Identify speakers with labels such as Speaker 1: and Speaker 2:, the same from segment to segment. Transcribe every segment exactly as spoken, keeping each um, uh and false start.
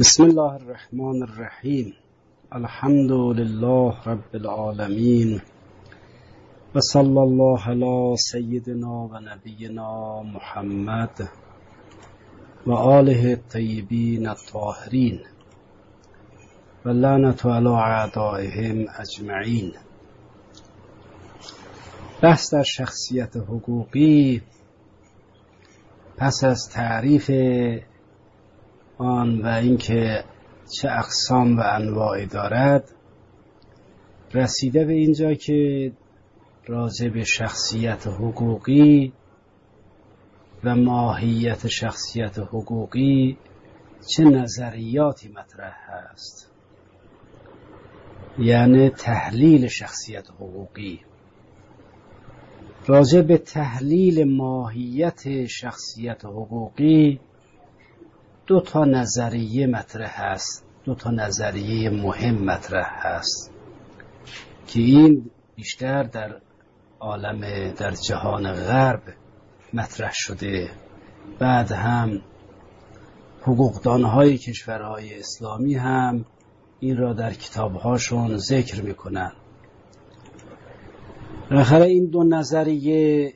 Speaker 1: بسم الله الرحمن الرحیم. الحمد لله رب العالمین و صلی الله علی سیدنا و نبینا محمد و آله الطیبین الطاهرین و لعنت علی اعدائهم اجمعین. بحث در شخصیت حقوقی پس از تعریف آن و اینکه چه اقسام و انواعی دارد رسیده به اینجا که راجع به شخصیت حقوقی و ماهیت شخصیت حقوقی چه نظریاتی مطرح هست، یعنی تحلیل شخصیت حقوقی. راجع به تحلیل ماهیت شخصیت حقوقی دو تا نظریه مطرح هست، دو تا نظریه مهم مطرح هست که این بیشتر در عالم در جهان غرب مطرح شده. بعد هم حقوقدانهای کشورهای اسلامی هم این را در کتابهاشون ذکر میکنن. بالاخره این دو نظریه،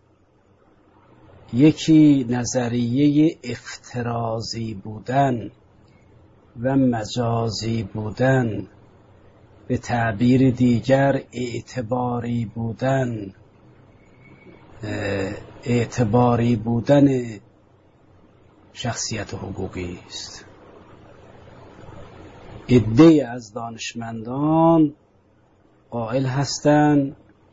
Speaker 1: یکی نظریه افترازی بودن و مجازی بودن، به تعبیر دیگر اعتباری بودن، اعتباری بودن شخصیت حقوقی است. عده‌ای از دانشمندان قائل هستند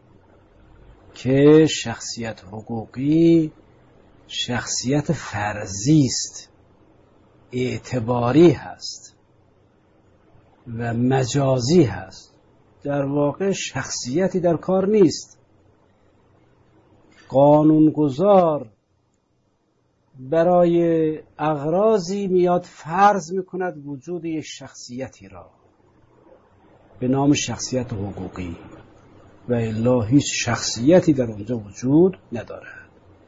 Speaker 1: که شخصیت حقوقی شخصیت فرضی است، اعتباری هست و مجازی هست. در واقع شخصیتی در کار نیست. قانونگذار برای اغراضی میاد فرض میکند وجود یک شخصیتی را به نام شخصیت حقوقی و الا هیچ شخصیتی در اونجا وجود ندارد.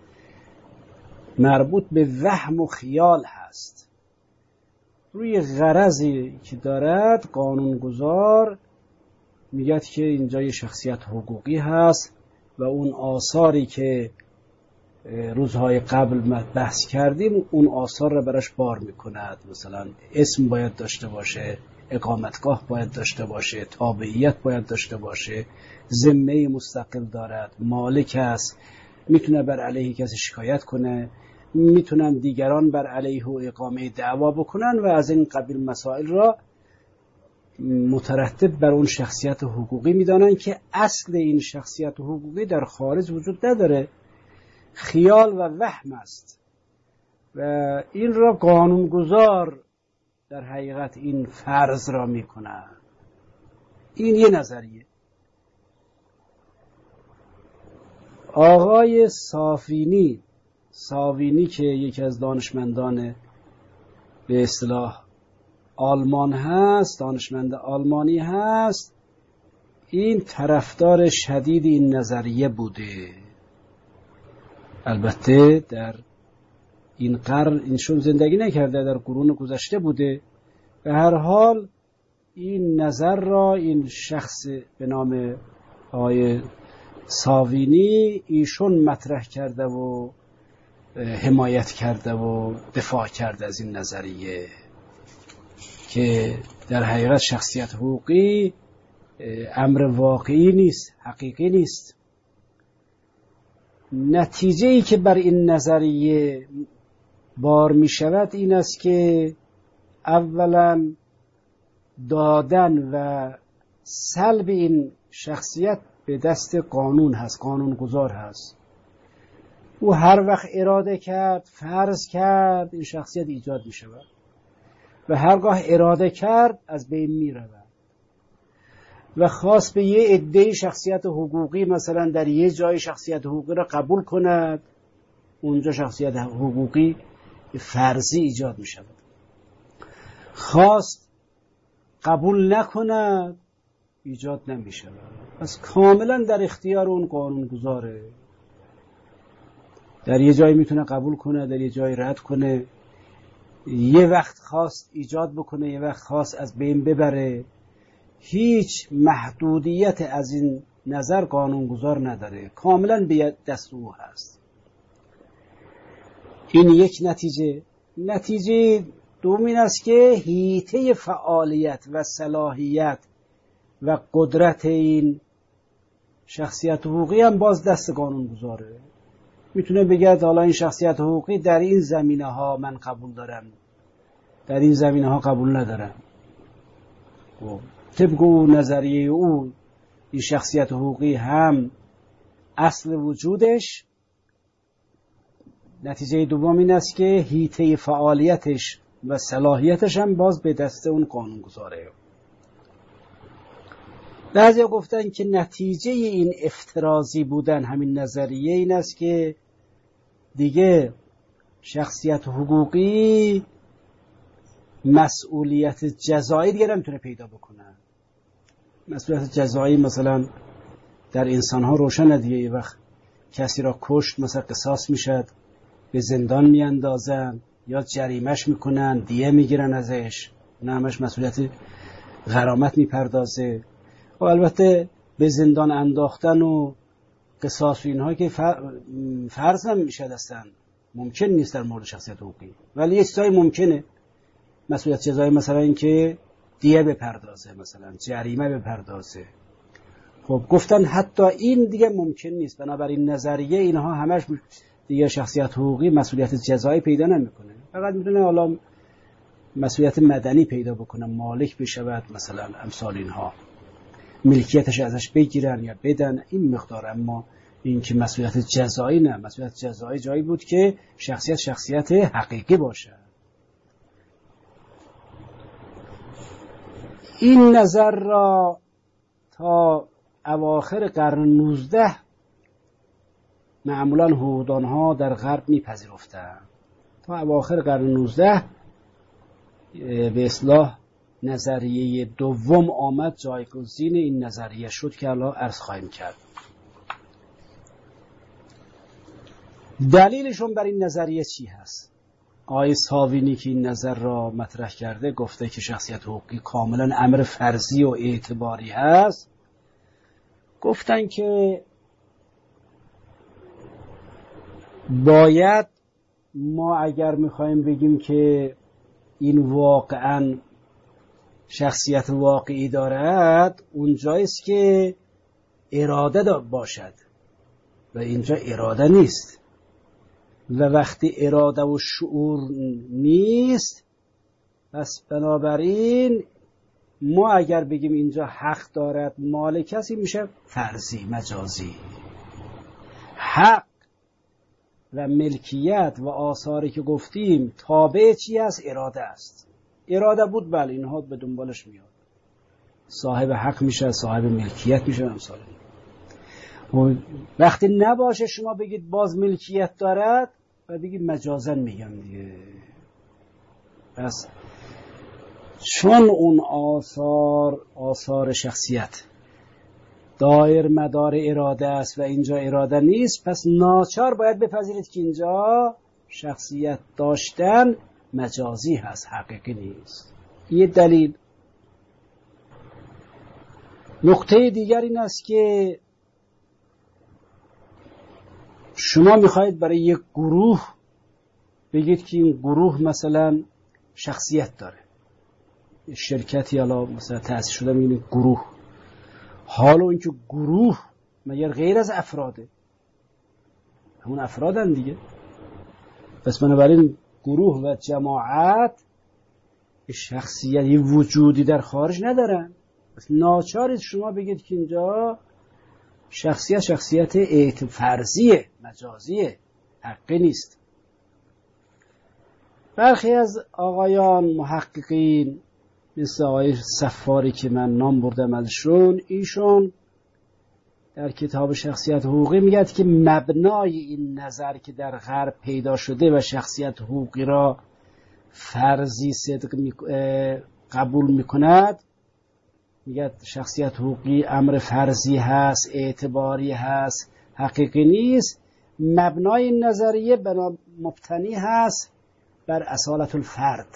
Speaker 1: مربوط به وهم و خیال هست. روی غرضی که دارد قانونگذار میگه که اینجا یه شخصیت حقوقی هست و اون آثاری که روزهای قبل بحث کردیم اون آثار را براش بار میکند. مثلا اسم باید داشته باشه، اقامتگاه باید داشته باشه، تابعیت باید داشته باشه، ذمه مستقل دارد، مالک است، میتونه بر علیه کسی شکایت کنه، میتونن دیگران بر علیه و اقامه دعوا بکنن و از این قبیل مسائل را مترتب بر اون شخصیت حقوقی میدانن که اصل این شخصیت حقوقی در خارج وجود نداره، خیال و وهم است و این را قانونگذار در حقیقت این فرض را میکنه. این یه نظریه. آقای صافینی صاوینی که یکی از دانشمندان به اصطلاح آلمان هست، دانشمند آلمانی هست، این طرفدار شدید این نظریه بوده. البته در این قرن اینشون زندگی نکرده، در قرون گذشته بوده. به هر حال این نظر را این شخص به نام آقای صاوینی ایشون مطرح کرده و حمایت کرده و دفاع کرده از این نظریه که در حقیقت شخصیت حقوقی امر واقعی نیست، حقیقی نیست. نتیجه ای که بر این نظریه بار می شود این است که اولا دادن و سلب این شخصیت به دست قانون هست، قانونگذار هست. او هر وقت اراده کرد، فرض کرد، این شخصیت ایجاد می شود و هرگاه اراده کرد از بین می رود و خاص به یه عده شخصیت حقوقی مثلا در یه جای شخصیت حقوقی را قبول کند، اونجا شخصیت حقوقی فرضی ایجاد می شود. خواست قبول نکند ایجاد نمی شود. پس کاملا در اختیار اون قانونگذاره. در یه جایی میتونه قبول کنه، در یه جایی رد کنه. یه وقت خواست ایجاد بکنه، یه وقت خواست از بین ببره. هیچ محدودیت از این نظر قانونگذار نداره، کاملا به دست او هست. این یک نتیجه. نتیجه دوم این است که حیطه فعالیت و صلاحیت و قدرت این شخصیت حقوقی هم باز دست قانونگذاره. میتونه بگه حالا این شخصیت حقوقی در این زمینه ها من قبول دارم، در این زمینه ها قبول ندارم. طبق او نظریه او این شخصیت حقوقی هم اصل وجودش، نتیجه دوم این است که حیطه فعالیتش و صلاحیتش هم باز به دست اون قانونگذاره. بعضیا گفتن که نتیجه این افترازی بودن همین نظریه این است که دیگه شخصیت حقوقی مسئولیت جزایی دیگه نمیتونه پیدا بکنه. مسئولیت جزایی مثلا در انسان ها روشنه دیگه، یه وقت کسی را کشت مثلا قصاص میشد، به زندان میاندازن یا جریمش میکنن، دیه میگیرن ازش، نه همش مسئولیت غرامت میپردازه. و البته به زندان انداختن و قصاص و اینها که فرض هم میشد اصلا ممکن نیست در مورد شخصیت حقوقی، ولی یه چیزایی ممکنه. مسئولیت جزایی مثلا این که دیه بپردازه، مثلا جریمه بپردازه. خب گفتن حتی این دیگه ممکن نیست، بنابراین نظریه اینها همش دیگه شخصیت حقوقی مسئولیت جزایی پیدا نمیکنه، فقط میتونه حالا مسئولیت مدنی پیدا بکنه، مالک بشود مثلا، امثال اینها، ملکیتش ازش بگیرن یا بدن، این مقدار. اما این که مسئولیت جزایی نه، مسئولیت جزایی جایی بود که شخصیت شخصیت حقیقی باشه. این نظر را تا اواخر قرن نوزده معمولا حقوقدانها در غرب میپذیرفتند. تا اواخر قرن نوزده به اصطلاح نظریه دوم آمد، جایگزین این نظریه شد که الان عرض خواهیم کرد. دلیلشون بر این نظریه چی هست؟ آقای ساوینی که این نظر را مطرح کرده گفته که شخصیت حقوقی کاملا امر فرضی و اعتباری هست. گفتن که باید ما اگر میخوایم بگیم که این واقعا شخصیت واقعی دارد، اونجاییست که اراده باشد و اینجا اراده نیست. و وقتی اراده و شعور نیست، پس بنابراین ما اگر بگیم اینجا حق دارد مال کسی، میشه فرضی، مجازی. حق و ملکیت و آثاری که گفتیم تابع چی است؟ اراده است. اراده بود بله اینها به دنبالش میاد، صاحب حق میشه، صاحب ملکیت میشه، امثال. وقتی نباشه شما بگید باز ملکیت دارد و بگید مجازن میگم دیگه. پس چون اون آثار آثار شخصیت دایر مدار اراده است و اینجا اراده نیست، پس ناچار باید بپذیرید که اینجا شخصیت داشتن مجازی هست، حقیقی نیست. یه دلیل. نقطه دیگر این است که شما میخواید برای یک گروه بگید که این گروه مثلا شخصیت داره، شرکتی حالا مثلا تأسیس شده میگید گروه، حالا اینکه گروه مگر غیر از افراده؟ همون افرادن دیگه. پس بنابراین گروه و جماعت شخصیتی وجودی در خارج ندارن. پس ناچارید شما بگید که اینجا شخصیت شخصیت اعت فرضیه، مجازیه، حقی نیست. برخی از آقایان محققین مثل آقای صفاری که من نام بردم ازشون، ایشون در کتاب شخصیت حقوقی میگه که مبنای این نظر که در غرب پیدا شده و شخصیت حقوقی را فرضی صدق می... قبول میکند، میگه شخصیت حقوقی امر فرضی هست، اعتباری هست، حقیقی نیست. مبنای این نظریه بنا مبتنی هست بر اصالت الفرد.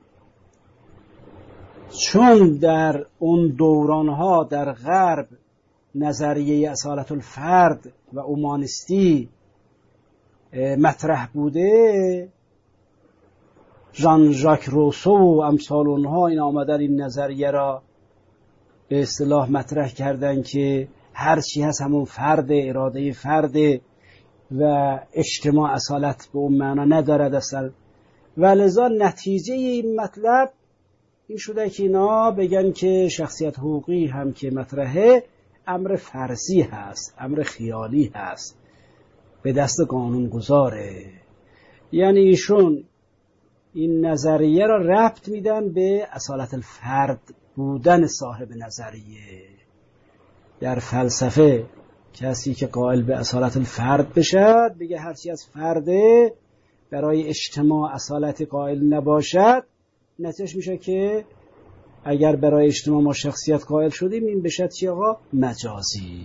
Speaker 1: چون در اون دورانها در غرب نظریه اصالت الفرد و اومانیستی مطرح بوده، ژان ژاک روسو و امثال اونها این آمدن این نظریه را به اصطلاح مطرح کردن که هر چی هست همون فرد، اراده فرد و اجتماع اصالت به اون معنا ندارد اصلا. و لذا نتیجه این مطلب این شده که اینا بگن که شخصیت حقوقی هم که مطرحه امر فرضی هست، امر خیالی هست، به دست قانون گذاره. یعنی ایشون این نظریه را ربط میدن به اصالت الفرد بودن صاحب نظریه. در فلسفه کسی که قائل به اصالت الفرد بشد بگه هرچی از فرده برای اجتماع اصالت قائل نباشد، نتیجه میشه که اگر برای اجتماع ما شخصیت قائل شدیم این بشد چی آقا؟ مجازی.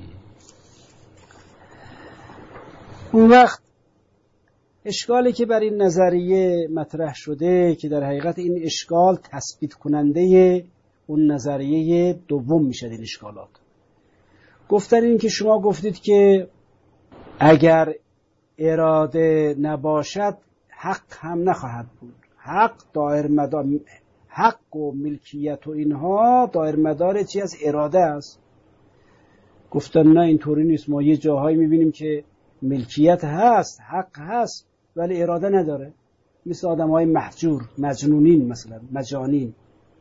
Speaker 1: اون وقت اشکالی که بر این نظریه مطرح شده که در حقیقت این اشکال تثبیت کننده اون نظریه دوم میشد. این اشکالات گفتن این که شما گفتید که اگر اراده نباشد حق هم نخواهد بود. حق دایر مدار، حق و ملکیت و اینها دایر مدار چی از اراده است. گفتن نه اینطوری نیست، ما یه جاهایی میبینیم که ملکیت هست، حق هست، ولی اراده نداره. مثل آدم های محجور، مجنونین، مثلا مجانین،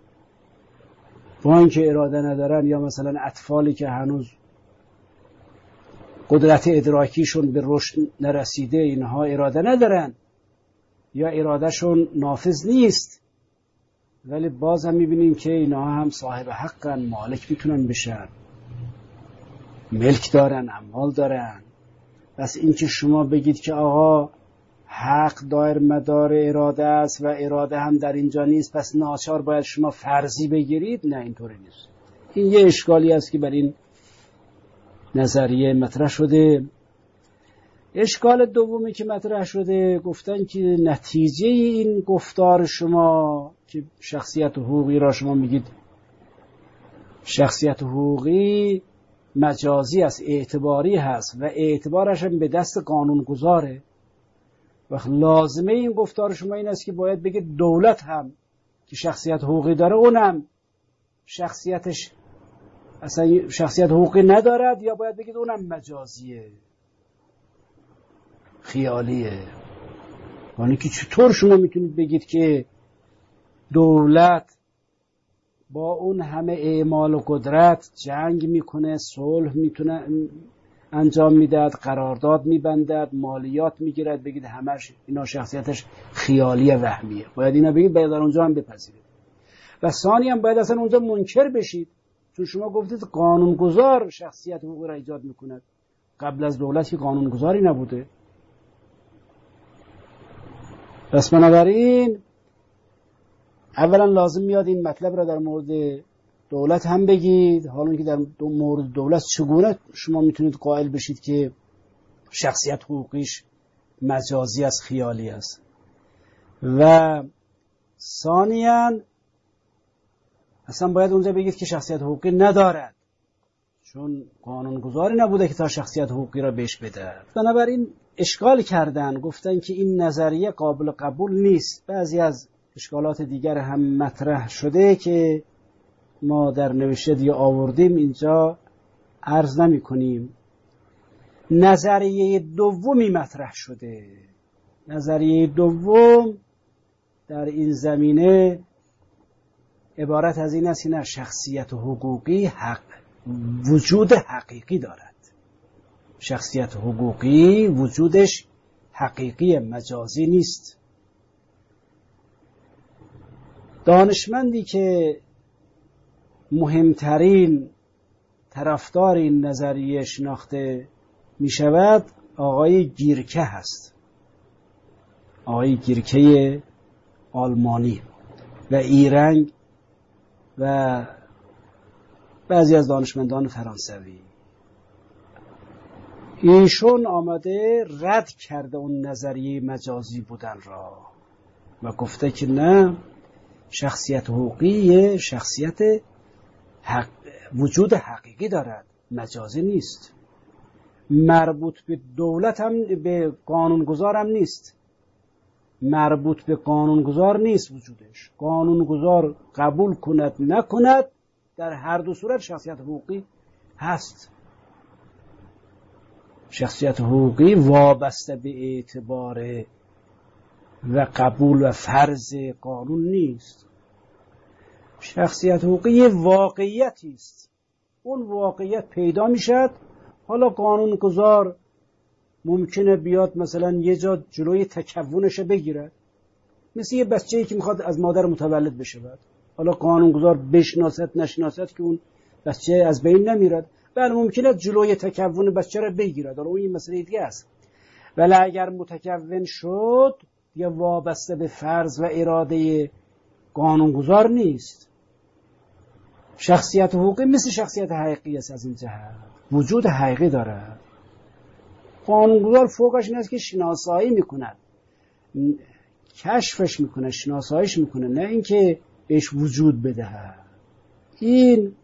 Speaker 1: با اینکه اراده ندارن، یا مثلا اطفالی که هنوز قدرت ادراکیشون به رشد نرسیده، اینها اراده ندارن یا ارادهشون نافذ نیست، ولی باز هم میبینیم که اینها هم صاحب حقن، مالک میتونن بشن، ملک دارن، اموال دارن. بس این که شما بگید که آقا حق دایر مدار اراده است و اراده هم در اینجا نیست، پس ناچار باید شما فرضی بگیرید، نه اینطوری نیست. این یه اشکالی است که بر این نظریه مطرح شده. اشکال دومی که مطرح شده گفتن که نتیجه این گفتار شما که شخصیت حقوقی را شما میگید شخصیت حقوقی مجازی است، اعتباری هست و اعتبارش هم به دست قانون گذاره، و لازمه این گفتار شما این است که باید بگید دولت هم که شخصیت حقوقی داره اونم شخصیتش اصلا شخصیت حقوقی ندارد، یا باید بگید اونم مجازیه، خیالیه. یعنی که چطور شما میتونید بگید که دولت با اون همه اعمال و قدرت جنگ میکنه، صلح میتونه انجام میدهد، قرارداد میبندد، مالیات میگیرد، بگید همش اینا شخصیتش خیالیه، وهمیه. باید اینا بگید، باید در اونجا هم بپذیرید. و ثانی هم باید اصلا اونجا منکر بشید، چون شما گفتید قانونگذار شخصیت حقوقی را ایجاد میکند. قبل از دولت که قانونگذاری نبوده. پس بنابراین اولا لازم میاد این مطلب را در مورد دولت هم بگید، حالا که در مورد دولت چگونه شما میتونید قائل بشید که شخصیت حقوقیش مجازی است، خیالی است. و ثانیاً اصلا باید اونجا بگید که شخصیت حقوقی ندارد، چون قانونگذاری نبوده که تا شخصیت حقوقی را بهش بده. بنابراین اشکال کردن، گفتن که این نظریه قابل قبول نیست. بعضی از اشکالات دیگر هم مطرح شده که ما در نوشته دیگه آوردیم، اینجا عرض نمی کنیم. نظریه دومی مطرح شده. نظریه دوم در این زمینه عبارت از این است که نه، شخصیت حقوقی حق وجود حقیقی دارد. شخصیت حقوقی وجودش حقیقی، مجازی نیست. دانشمندی که مهمترین طرفدار این نظریه شناخته می شود آقای گیرکه هست. آقای گیرکه آلمانی و ایرنگ و بعضی از دانشمندان فرانسوی. ایشون آمده رد کرده اون نظریه مجازی بودن را و گفته که نه، شخصیت حقوقی شخصیت حق وجود حقیقی دارد، مجازی نیست. مربوط به دولت هم، به قانونگذار هم نیست، مربوط به قانونگذار نیست وجودش. قانونگذار قبول کند نکند، در هر دو صورت شخصیت حقوقی هست. شخصیت حقوقی وابسته به اعتبار و قبول و فرض قانون نیست. شخصیت حقوقی واقعیتی است. اون واقعیت پیدا میشد. حالا قانونگذار ممکنه بیاد مثلا یه جا جلوی تکونش بگیره، مثل یه بچه‌ای که میخواد از مادر متولد بشه، بعد حالا قانونگذار بشناسد نشناسد که اون بچه از بین نمیرد، بله ممکنه جلوی تکون بچه رو بگیرد، حالا اون یه مسئله دیگه است. ولی اگر متکون شد یا وابسته به فرض و اراده قانونگذار نیست. شخصیت حقوقی مثل شخصیت حقیقی است، از این جهت وجود حقیقی داره. قانونگذار فوقش این است که شناسایی میکند، کشفش میکنه، شناساییش میکنه، نه اینکه بهش وجود بدهد. این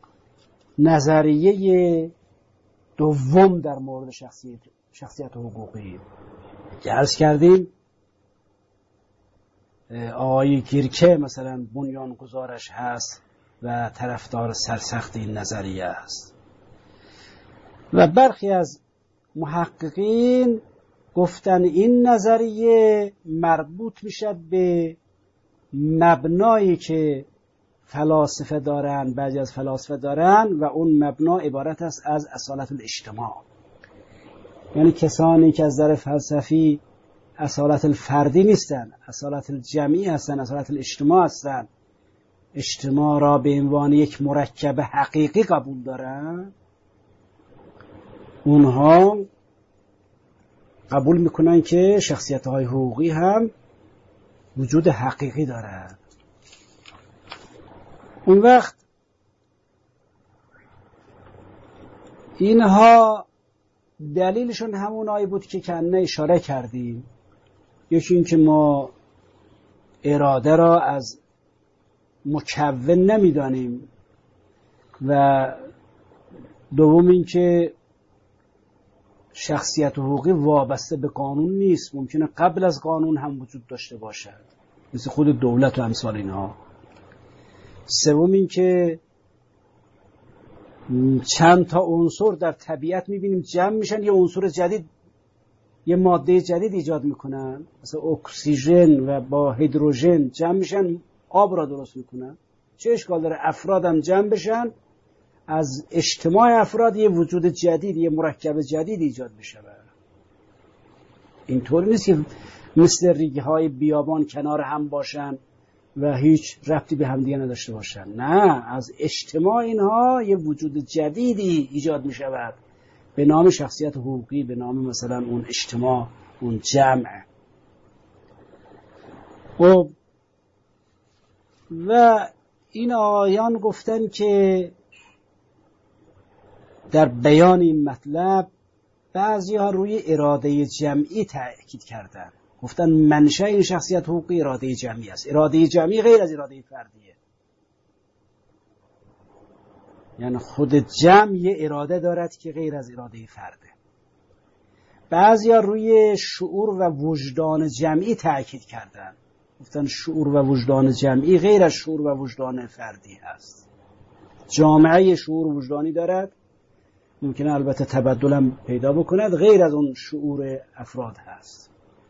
Speaker 1: نظریه دوم در مورد شخصیت شخصیت حقوقی که عرض کردیم. آقای گیرکه مثلا بنیانگذارش هست و طرفدار سرسخت این نظریه است و برخی از محققین گفتن این نظریه مربوط میشد به مبنایی که فلاسفه دارن، بعضی از فلاسفه دارن و اون مبنا عبارت است از اصالت الاجتماع. یعنی کسانی که از نظر فلسفی اصالت الفردی نیستن، اصالت الجمعی هستن، اصالت الاجتماع هستن، اجتماع را به عنوان یک مرکب حقیقی قبول دارن، اونها قبول میکنن که شخصیت‌های حقوقی هم وجود حقیقی دارد. اون وقت اینها دلیلشون همونایی بود که کنه اشاره کردیم. یکی این که ما اراده را از مکون نمیدانیم و دوم این که شخصیت حقوقی وابسته به قانون نیست، ممکنه قبل از قانون هم وجود داشته باشد، مثل خود دولت و امثال اینها. سوم این که چند تا عنصر در طبیعت میبینیم جمع میشن، یه عنصر جدید، یه ماده جدید ایجاد میکنن، مثل اکسیژن و با هیدروژن جمع میشن آب را درست میکنن. چه اشکال داره افراد هم جمع بشن، از اجتماع افراد یه وجود جدید، یه مرکب جدید ایجاد بشه. اینطور نیست که مثل ریگه های بیابان کنار هم باشن و هیچ ربطی به همدیگه نداشته باشن. نه، از اجتماع اینها یه وجود جدیدی ایجاد می شود به نام شخصیت حقوقی، به نام مثلا اون اجتماع، اون جمع. و و این آیان گفتن که در بیان این مطلب بعضی ها روی اراده جمعی تأکید کردن، گفتن منشأ این شخصیت حقوقی اراده جمعی است. اراده جمعی غیر از اراده فردیه، یعنی خود جمع یه اراده دارد که غیر از اراده فرده. بعضی ها روی شعور و وجدان جمعی تأکید کردن، گفتن شعور و وجدان جمعی غیر از شعور و وجدان فردی هست. جامعه شعور و وجدانی دارد، ممکنه البته تبدل هم پیدا بکند، غیر از اون شعور افراد هست.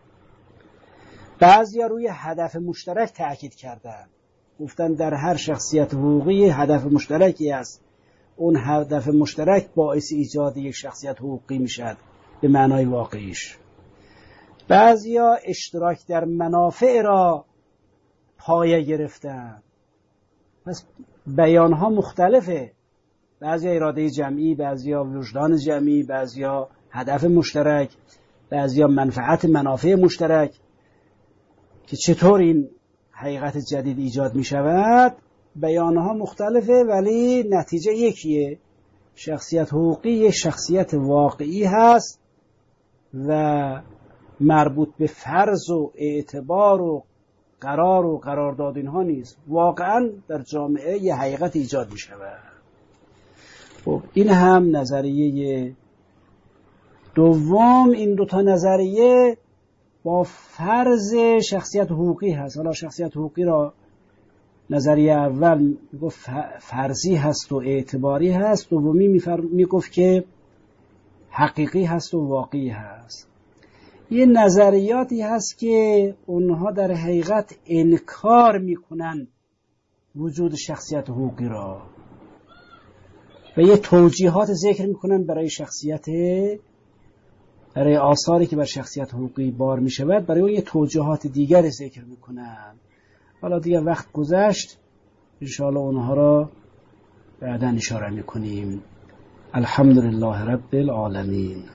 Speaker 1: بعضیا روی هدف مشترک تأکید کردن، گفتن در هر شخصیت حقوقی هدف مشترکی است، اون هدف مشترک باعث ایجاد یک شخصیت حقوقی میشد به معنای واقعیش. بعضیا اشتراک در منافع را پایه گرفتن، پس بیانها مختلفه، بعضیا اراده جمعی، بعضیا وجدان جمعی، بعضیا هدف مشترک، بعضیا منفعت منافع مشترک، که چطور این حقیقت جدید ایجاد می شود. بیانها مختلفه ولی نتیجه یکیه. شخصیت حقوقی یک شخصیت واقعی هست و مربوط به فرض و اعتبار و قرار و قرارداد اینها نیست، واقعا در جامعه یه حقیقت ایجاد می شود. خب این هم نظریه دوم. این دوتا نظریه با فرض شخصیت حقوقی هست. حالا شخصیت حقوقی را نظریه اول میگفت فرضی هست و اعتباری هست، دومی میگفت که حقیقی هست و واقعی هست. یه نظریاتی هست که اونها در حقیقت انکار میکنن وجود شخصیت حقوقی را و یه توجیهات ذکر میکنن برای شخصیت، برای آثاری که بر شخصیت حقوقی بار میشود، برای اون یه توجیهات دیگر ذکر میکنن. حالا دیگه وقت گذشت، انشاءالله اونها را بعداً اشاره میکنیم. الحمدلله رب العالمین.